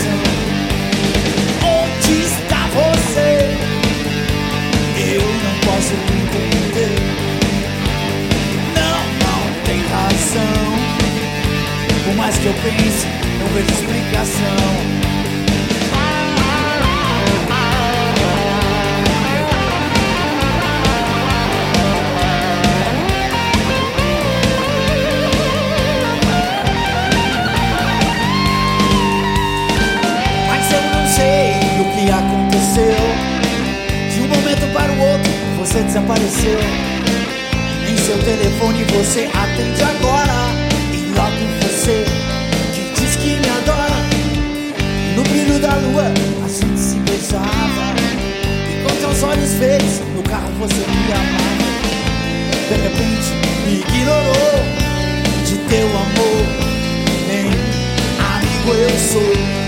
coração. Onde está você? Eu não posso entender. Não tem razão. Por mais que eu pense, não vejo explicação. Aconteceu de um momento para o outro, você desapareceu. Em seu telefone você atende agora. E logo você que diz que me adora. No brilho da lua a gente se beijava, e com teus olhos verdes no carro você me amava. De repente me ignorou. De teu amor nem amigo eu sou.